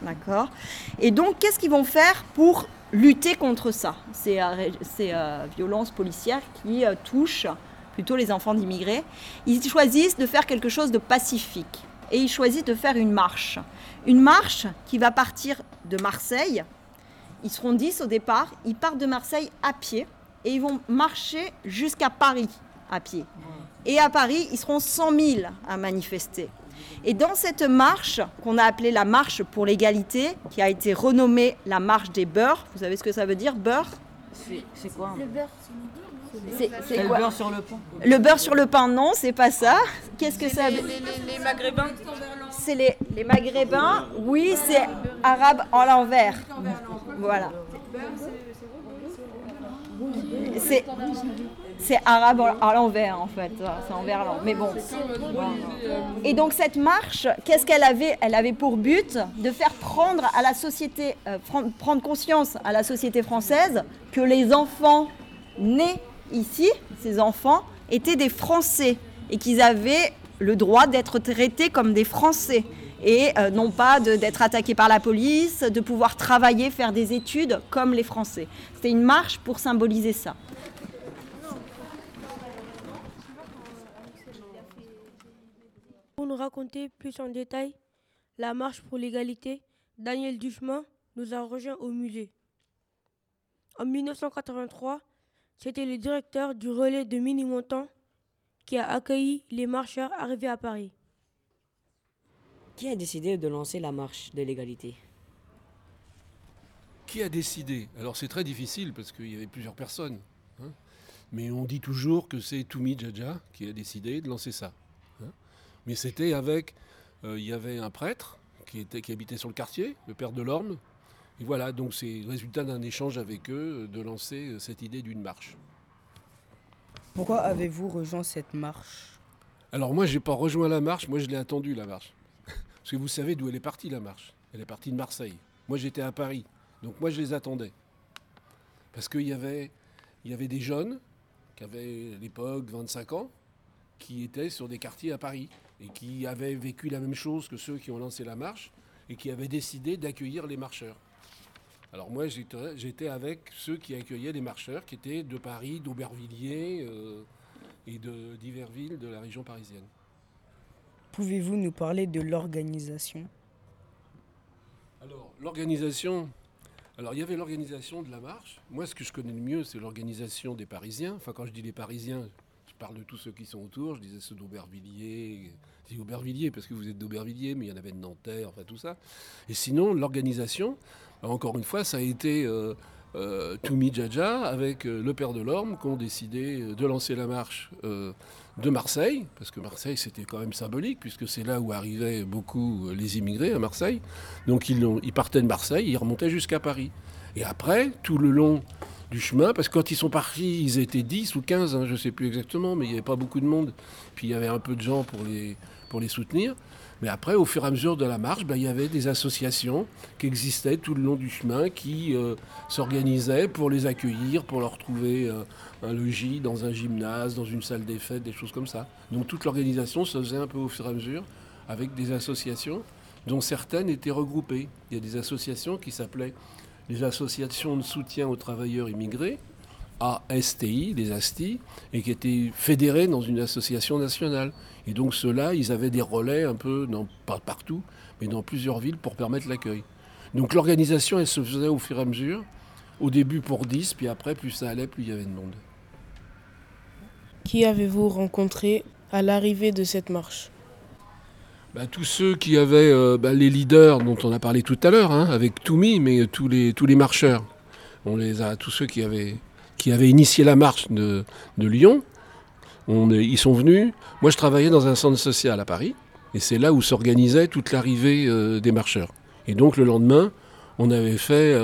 Et donc, qu'est-ce qu'ils vont faire pour lutter contre ça, ces violences policières qui touchent plutôt les enfants d'immigrés? Ils choisissent de faire quelque chose de pacifique. Et ils choisissent de faire une marche. Une marche qui va partir de Marseille. Ils seront 10 au départ. Ils partent de Marseille à pied et ils vont marcher jusqu'à Paris à pied. Et à Paris, ils seront 100 000 à manifester. Et dans cette marche, qu'on a appelée la marche pour l'égalité, qui a été renommée la marche des beurs, vous savez ce que ça veut dire, beurre ? C'est quoi Le beurre, c'est le quoi ? beurre sur le pain. Le beurre sur le pain, non, c'est pas ça. Qu'est-ce que ça veut dire ? Les Maghrébins. C'est les Maghrébins, oui, c'est arabe à l'envers. Voilà. C'est arabe à l'envers en fait, c'est envers l'envers. Mais bon. Voilà. Et donc cette marche, qu'est-ce qu'elle avait? Elle avait pour but de faire prendre à la société, prendre conscience à la société française que les enfants nés ici, ces enfants, étaient des Français et qu'ils avaient le droit d'être traités comme des Français. Et non pas d'être attaqués par la police, de pouvoir travailler, faire des études comme les Français. C'était une marche pour symboliser ça. Pour nous raconter plus en détail la marche pour l'égalité, Daniel Duchemin nous a rejoint au musée. En 1983, c'était le directeur du relais de Ménilmontant qui a accueilli les marcheurs arrivés à Paris. Qui a décidé de lancer la marche de l'égalité? Qui a décidé? Alors c'est très difficile parce qu'il y avait plusieurs personnes. Hein, mais on dit toujours que c'est Toumi Djadja qui a décidé de lancer ça. Hein, mais c'était avec... il y avait un prêtre qui habitait sur le quartier, le père Delorme. Et voilà, donc c'est le résultat d'un échange avec eux de lancer cette idée d'une marche. Pourquoi avez-vous rejoint cette marche? Alors moi, je n'ai pas rejoint la marche, moi je l'ai attendu la marche. Parce que vous savez d'où elle est partie la marche. Elle est partie de Marseille. Moi j'étais à Paris, donc moi je les attendais. Parce qu'il y avait des jeunes qui avaient à l'époque 25 ans, qui étaient sur des quartiers à Paris et qui avaient vécu la même chose que ceux qui ont lancé la marche et qui avaient décidé d'accueillir les marcheurs. Alors moi j'étais avec ceux qui accueillaient les marcheurs qui étaient de Paris, d'Aubervilliers et de divers villes de la région parisienne. Pouvez-vous nous parler de l'organisation? Alors l'organisation, il y avait l'organisation de la marche. Moi ce que je connais le mieux c'est l'organisation des Parisiens. Enfin quand je dis les Parisiens, je parle de tous ceux qui sont autour, je disais ceux d'Aubervilliers. Je dis Aubervilliers parce que vous êtes d'Aubervilliers, mais il y en avait de Nanterre, enfin tout ça. Et sinon l'organisation, encore une fois, ça a été Toumi Djadja avec le père Delorme qui ont décidé de lancer la marche de Marseille, parce que Marseille c'était quand même symbolique, puisque c'est là où arrivaient beaucoup les immigrés à Marseille. Donc ils partaient de Marseille, ils remontaient jusqu'à Paris. Et après, tout le long du chemin, parce que quand ils sont partis, ils étaient 10 ou 15, je ne sais plus exactement, mais il n'y avait pas beaucoup de monde. Puis il y avait un peu de gens pour les soutenir. Mais après, au fur et à mesure de la marche, il y avait des associations qui existaient tout le long du chemin qui s'organisaient pour les accueillir, pour leur trouver un logis dans un gymnase, dans une salle des fêtes, des choses comme ça. Donc toute l'organisation se faisait un peu au fur et à mesure avec des associations dont certaines étaient regroupées. Il y a des associations qui s'appelaient les associations de soutien aux travailleurs immigrés, ASTI, les ASTI, et qui étaient fédérés dans une association nationale. Et donc ceux-là, ils avaient des relais un peu, pas partout, mais dans plusieurs villes pour permettre l'accueil. Donc l'organisation, elle se faisait au fur et à mesure, au début pour 10, puis après, plus ça allait, plus il y avait de monde. Qui avez-vous rencontré à l'arrivée de cette marche? Tous ceux qui avaient les leaders dont on a parlé tout à l'heure, avec Toumi, mais tous les marcheurs. On les a, tous ceux qui avaient initié la marche de Lyon, ils sont venus. Moi, je travaillais dans un centre social à Paris, et c'est là où s'organisait toute l'arrivée des marcheurs. Et donc, le lendemain, on avait fait,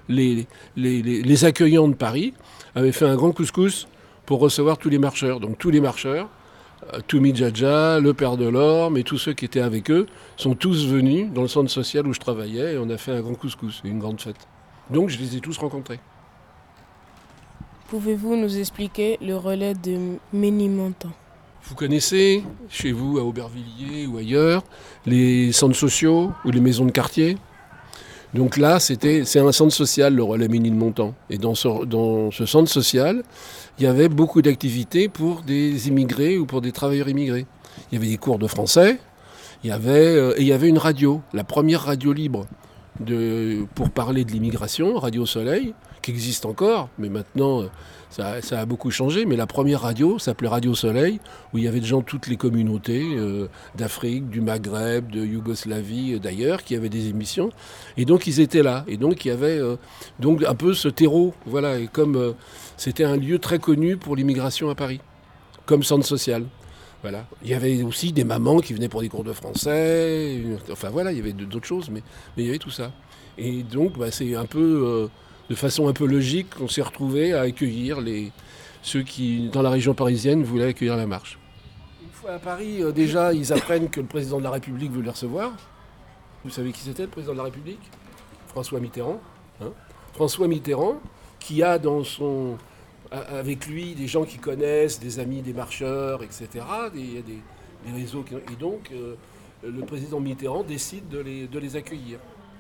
les accueillants de Paris avaient fait un grand couscous pour recevoir tous les marcheurs. Donc, tous les marcheurs, Toumi Djadja, le père Delorme et tous ceux qui étaient avec eux sont tous venus dans le centre social où je travaillais, et on a fait un grand couscous, une grande fête. Donc, je les ai tous rencontrés. Pouvez-vous nous expliquer le relais de Ménilmontant? Vous connaissez, chez vous, à Aubervilliers ou ailleurs, les centres sociaux ou les maisons de quartier? Donc là, c'est un centre social, le relais Ménilmontant. Et dans ce centre social, il y avait beaucoup d'activités pour des immigrés ou pour des travailleurs immigrés. Il y avait des cours de français, il y avait une radio, la première radio libre pour parler de l'immigration, Radio Soleil, qui existe encore, mais maintenant ça a beaucoup changé. Mais la première radio s'appelait Radio Soleil, où il y avait des gens de toutes les communautés, d'Afrique, du Maghreb, de Yougoslavie, d'ailleurs, qui avaient des émissions. Et donc ils étaient là. Et donc il y avait donc un peu ce terreau. Voilà. Et comme c'était un lieu très connu pour l'immigration à Paris, comme centre social. Voilà. Il y avait aussi des mamans qui venaient pour des cours de français. Enfin voilà, il y avait d'autres choses, mais il y avait tout ça. Et donc c'est un peu... de façon un peu logique, on s'est retrouvés à accueillir ceux qui, dans la région parisienne, voulaient accueillir la marche. Une fois à Paris, déjà, ils apprennent que le président de la République veut les recevoir. Vous savez qui c'était, le président de la République ? François Mitterrand. François Mitterrand, qui a avec lui des gens qui connaissent, des amis des marcheurs, etc. Il y a des réseaux. Et donc, le président Mitterrand décide de les accueillir.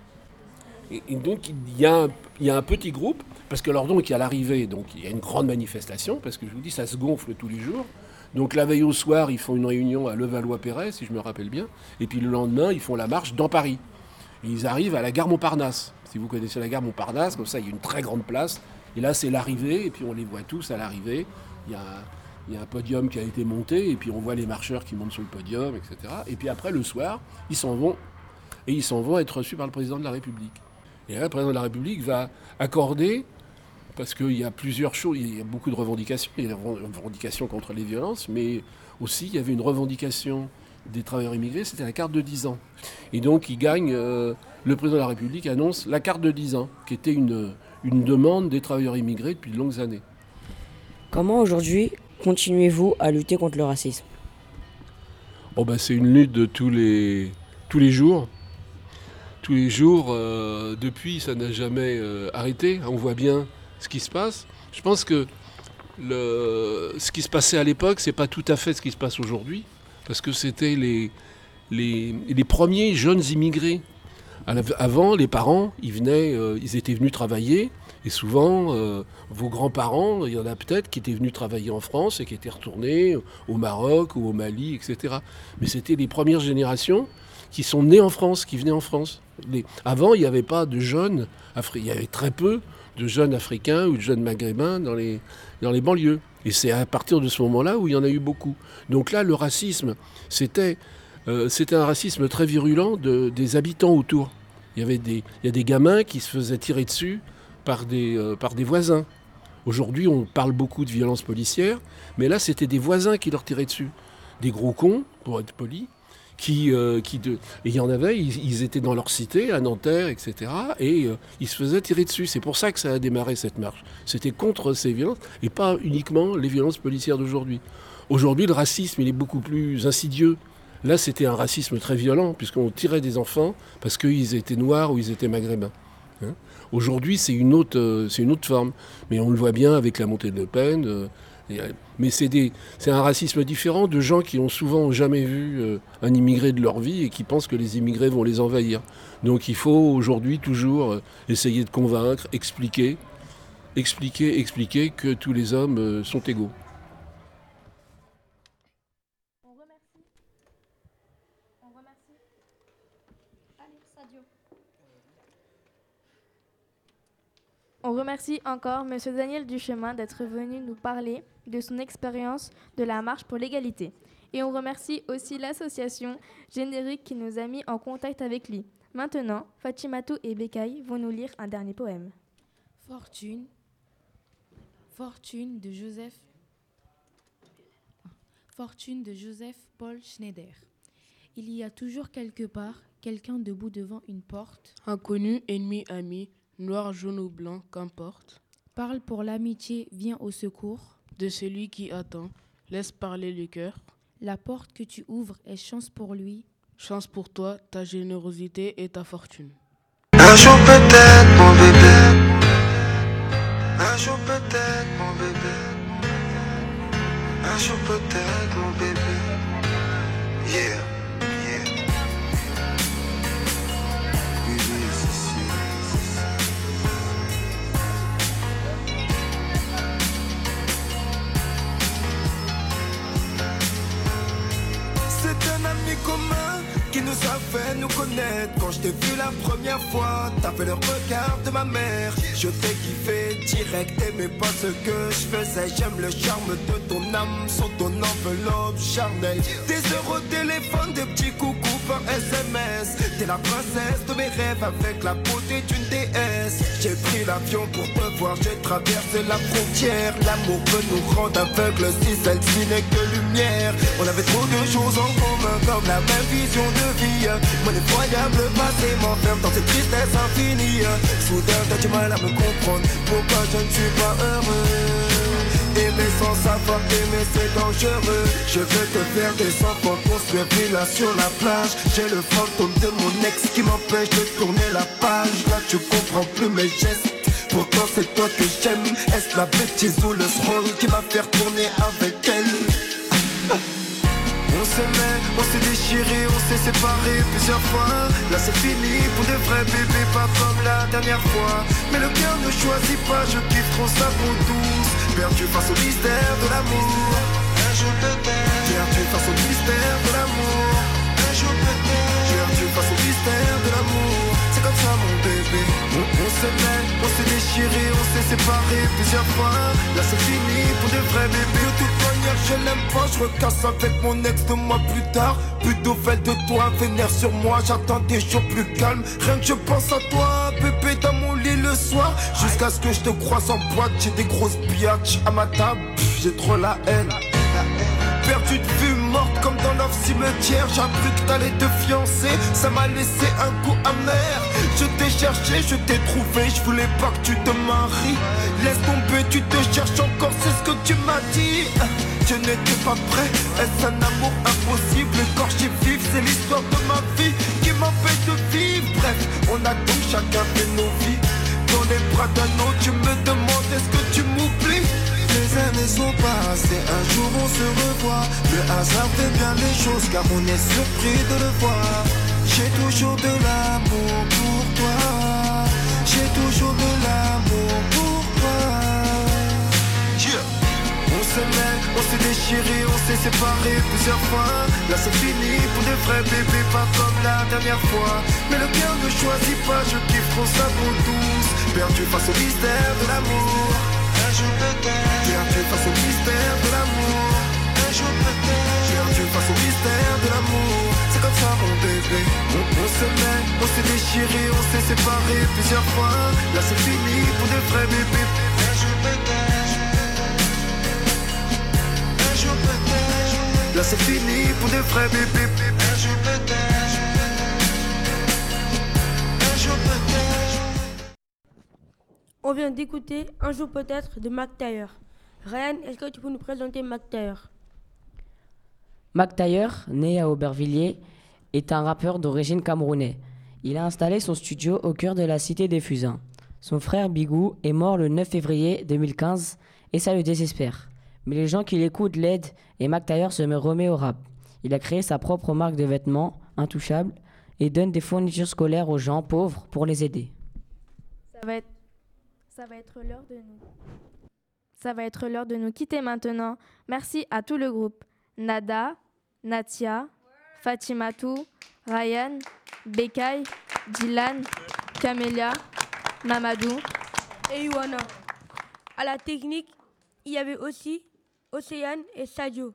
Et donc, il y a un petit groupe, parce que donc, à l'arrivée, donc, il y a une grande manifestation, parce que je vous dis, ça se gonfle tous les jours. Donc, la veille au soir, ils font une réunion à Levallois-Perret, si je me rappelle bien. Et puis, le lendemain, ils font la marche dans Paris. Et ils arrivent à la gare Montparnasse. Si vous connaissez la gare Montparnasse, comme ça, il y a une très grande place. Et là, c'est l'arrivée, et puis on les voit tous à l'arrivée. Il y a un podium qui a été monté, et puis on voit les marcheurs qui montent sur le podium, etc. Et puis après, le soir, ils s'en vont être reçus par le président de la République. Et là, le président de la République va accorder, parce qu'il y a plusieurs choses, il y a beaucoup de revendications. Il y a une revendication contre les violences, mais aussi il y avait une revendication des travailleurs immigrés, c'était la carte de 10 ans. Et donc il gagne, le président de la République annonce la carte de 10 ans, qui était une demande des travailleurs immigrés depuis de longues années. Comment aujourd'hui continuez-vous à lutter contre le racisme ? C'est une lutte de tous les jours. Tous les jours, depuis, ça n'a jamais arrêté. On voit bien ce qui se passe. Je pense que ce qui se passait à l'époque, c'est pas tout à fait ce qui se passe aujourd'hui, parce que c'était les premiers jeunes immigrés. Avant, les parents, ils étaient venus travailler, et souvent, vos grands-parents, il y en a peut-être qui étaient venus travailler en France et qui étaient retournés au Maroc ou au Mali, etc. Mais c'était les premières générations qui sont nés en France, qui venaient en France. Avant, il n'y avait pas de jeunes il y avait très peu de jeunes africains ou de jeunes maghrébins dans les banlieues. Et c'est à partir de ce moment-là où il y en a eu beaucoup. Donc là, le racisme, c'était un racisme très virulent des habitants autour. Il y a des gamins qui se faisaient tirer dessus par des voisins. Aujourd'hui, on parle beaucoup de violences policières, mais là, c'était des voisins qui leur tiraient dessus. Des gros cons, pour être poli. Et il y en avait, ils étaient dans leur cité, à Nanterre, etc. Et ils se faisaient tirer dessus. C'est pour ça que ça a démarré cette marche. C'était contre ces violences, et pas uniquement les violences policières d'aujourd'hui. Aujourd'hui, le racisme, il est beaucoup plus insidieux. Là, c'était un racisme très violent, puisqu'on tirait des enfants parce qu'ils étaient noirs ou ils étaient maghrébins. Aujourd'hui, c'est une autre forme. Mais on le voit bien avec la montée de Le Pen. Mais c'est un racisme différent de gens qui ont souvent jamais vu un immigré de leur vie et qui pensent que les immigrés vont les envahir. Donc il faut aujourd'hui toujours essayer de convaincre, expliquer que tous les hommes sont égaux. On remercie encore M. Daniel Duchemin d'être venu nous parler de son expérience de la marche pour l'égalité. Et on remercie aussi l'association Générique qui nous a mis en contact avec lui. Maintenant, Fatimatou et Bekay vont nous lire un dernier poème. Fortune de Joseph Paul Schneider. Il y a toujours quelque part quelqu'un debout devant une porte. Inconnu, ennemi, ami, noir, jaune ou blanc, qu'importe. Parle pour l'amitié, viens au secours. De celui qui attend, laisse parler le cœur. La porte que tu ouvres est chance pour lui. Chance pour toi, ta générosité et ta fortune. Un jour peut-être mon bébé. Un jour peut-être mon bébé. Un jour peut-être mon bébé. Yeah. Commun qui nous a fait nous connaître. Quand je t'ai vu la première fois, t'as fait le regard de ma mère. Je t'ai kiffé direct, t'aimais pas ce que je faisais. J'aime le charme de ton âme sur ton enveloppe charnelle. Des heures au téléphone, des petits coucous par SMS. T'es la princesse de mes rêves avec la beauté d'une déesse. J'ai pris l'avion pour te voir, j'ai traversé la frontière. L'amour peut nous rendre aveugles si celle-ci n'est que lumière. On avait trop de choses en commun, comme la même vision de vie. Mon effroyable passé m'enferme dans cette tristesse infinie. Soudain t'as du mal à me comprendre pourquoi je ne suis pas heureux. aimer sans savoir aimer, c'est dangereux. Je veux te faire des enfants, construire villa sur la plage. J'ai le fantôme de mon ex qui m'empêche de tourner la page. Là tu comprends plus mes gestes, pourtant c'est toi que j'aime. Est-ce la bêtise ou le scroll qui m'a fait retourner avec elle? On s'aimait, on s'est déchiré, on s'est séparé plusieurs fois. Là c'est fini pour de vrais bébés, pas comme la dernière fois. Mais le cœur ne choisit pas, je kiffe trop sa peau douce. Perdu face au mystère de l'amour. Un jour peut-être. Perdu face au mystère de l'amour. Un jour peut-être. Perdu face au mystère de l'amour. C'est comme ça mon bébé. On s'aimait, on s'est déchiré, on s'est séparé plusieurs fois. Là c'est fini pour de vrais bébés. De toute manière je l'aime pas, je recasse avec mon ex 2 mois plus tard. Plus de nouvelles de toi, vénère sur moi. J'attends des jours plus calmes. Rien que je pense à toi, bébé dans mon lit le soir. Jusqu'à ce que je te croise en boîte. J'ai des grosses biatches à ma table, j'ai trop la haine. Perdu de vue, morte comme dans leur cimetière. J'ai cru que t'allais te fiancer, ça m'a laissé un goût amer. Je t'ai cherché, je t'ai trouvé, je voulais pas que tu te maries. Laisse tomber, tu te cherches encore, c'est ce que tu m'as dit. Je n'étais pas prêt, est-ce un amour impossible? Quand j'ai vif, c'est l'histoire de ma vie qui m'empêche de vivre. Bref, on a donc chacun fait nos vies. Dans les bras d'un autre, tu me demandes est-ce que tu m'oublies? Les années sont passées, un jour on se revoit. Le hasard fait bien les choses car on est surpris de le voir. J'ai toujours de l'amour pour toi. J'ai toujours de l'amour pour toi. On s'aimait, on s'est déchiré, on s'est séparé plusieurs fois. Là c'est fini pour de vrais bébés, pas comme la dernière fois. Mais le cœur ne choisit pas, je kiffe trop sa peau douce. Perdu face au mystère de l'amour. Un jour peut-être. Perdu face au mystère de l'amour. Un jour peut-être. Perdu face au mystère de l'amour. C'est comme ça mon bébé. On s'aimait, on s'est déchiré, on s'est séparé plusieurs fois. Là c'est fini pour de vrais bébés. Un jour peut-être. Un jour peut-être. Là c'est fini pour de vrais bébés. Un jour peut-être. Un jour peut-être. On vient d'écouter Un jour peut-être de Mac Taylor. Ryan, est-ce que tu peux nous présenter Mac Taylor? Mac Taylor, né à Aubervilliers, est un rappeur d'origine camerounaise. Il a installé son studio au cœur de la cité des Fusains. Son frère Bigou est mort le 9 février 2015 et ça le désespère. Mais les gens qui l'écoutent l'aident et Mac Taylor se remet au rap. Il a créé sa propre marque de vêtements, Intouchable, et donne des fournitures scolaires aux gens pauvres pour les aider. Ça va être l'heure de nous. Ça va être l'heure de nous quitter maintenant. Merci à tout le groupe. Nada, Natia, Fatimatou, Ryan, Bekay, Dylan, Camélia, Mamadou et Iwana. À la technique, il y avait aussi Océane et Sadio.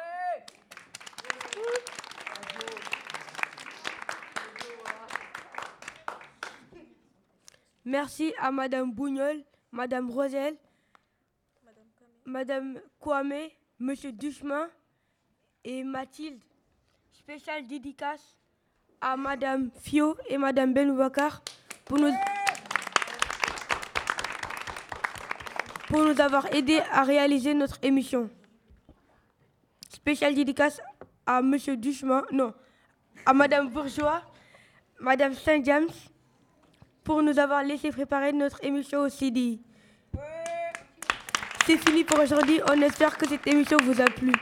Merci à Madame Bougnol, Madame Rosel, Madame Kwame, Monsieur Duchemin et Mathilde. Spéciale dédicace à Madame Fio et Madame Benoubakar pour nous avoir aidés à réaliser notre émission. Spéciale dédicace à Monsieur Duchemin, non, à Madame Bourgeois, Madame Saint-James, pour nous avoir laissé préparer notre émission au CDI. C'est fini pour aujourd'hui, on espère que cette émission vous a plu.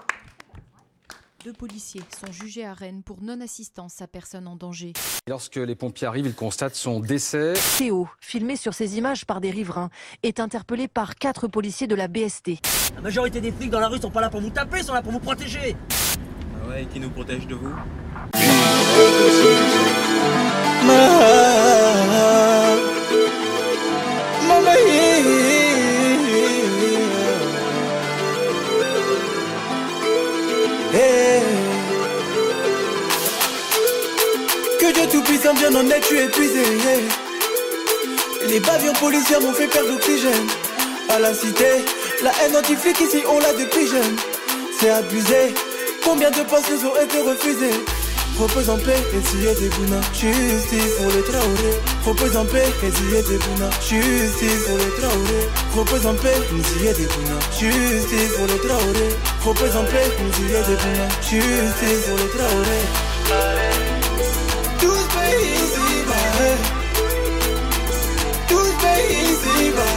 2 policiers sont jugés à Rennes pour non-assistance à personne en danger. Lorsque les pompiers arrivent, ils constatent son décès. Théo, filmé sur ces images par des riverains, est interpellé par 4 policiers de la BST. La majorité des flics dans la rue sont pas là pour vous taper, ils sont là pour vous protéger. Ah ouais, et qui nous protège de vous? Que Dieu tout-puissant vienne en aide, je suis épuisé. Les pavillons policiers m'ont fait perdre l'oxygène. À la cité, la haine anti-flic ici on l'a depuis jeune. C'est abusé, combien de postes nous ont été refusés. repose en paix, essayez des bouna. Justice pour les Traoré. Repose en paix, essayez des bouna. Justice pour les Traoré. Repose en paix, essayez des bouna. Justice pour les Traoré. Repose en paix, essayez des bouna. Justice pour les Traoré. Tous pays ici-bas, tous pays ici-bas.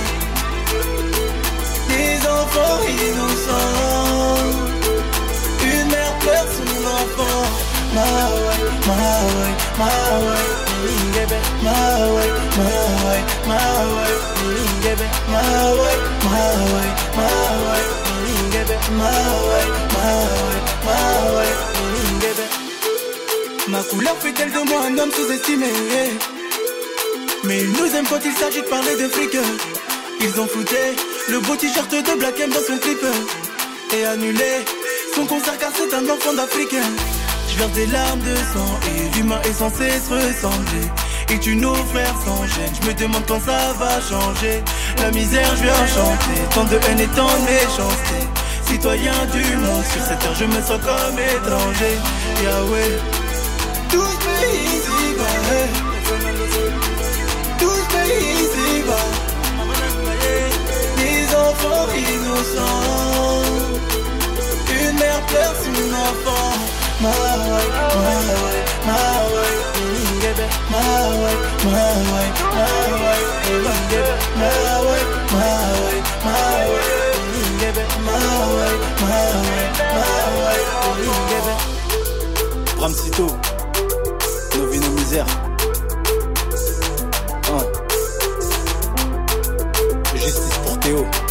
Des enfants innocents. Une mère pleure son enfant. Mawai, mawai, mawai, ngebe, mawai, mawai, mawai, ngebe, mawai, mawai, mawai, ngebe, mawai, mawai, mawai, ngebe. Ma couleur fait-elle de moi un homme sous-estimé? Mais ils nous aiment quand il s'agit de parler de fric. Ils ont flouté le beau t-shirt de Black M dans son clip et annulé son concert car c'est un enfant d'Africain. Je verse des larmes de sang et l'humain est censé se ressembler. Et tu nos frères sans gêne, je me demande quand ça va changer. La misère je viens chanter, tant de haine et tant de méchanceté. Citoyen du monde, sur cette terre je me sens comme étranger. Yahweh, tous pays ici-bas, tous pays ici-bas. Des enfants innocents. Une mère pleure son enfant. Mawai, mawai, mawai, ngebe, mawai, mawai, mawai, ngebe, mawai, mawai, mawai, ngebe, mawai, mawai, mawai, ngebe. Bramsito, nos vies, nos misères. Justice pour Théo.